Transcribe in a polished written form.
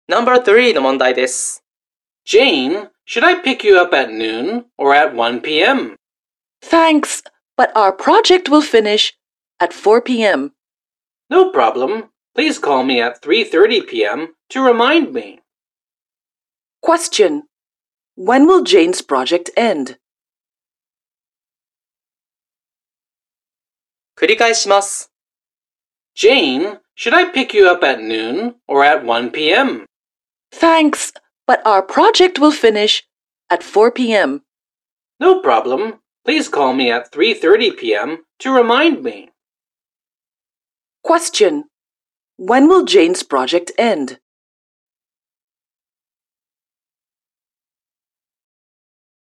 No.3 の問題です。 Jane, should I pick you up at noon or at 1 p.m.? Thanks, but our project will finish at 4 p.m. No problem. Please call me at 3:30 p.m. to remind me. Question. When will Jane's project end? 繰り返します。 Jane, should I pick you up at noon or at 1 p.m.? Thanks, but our project will finish at 4 p.m. No problem. Please call me at 3:30 p.m. to remind me. Question. When will Jane's project end?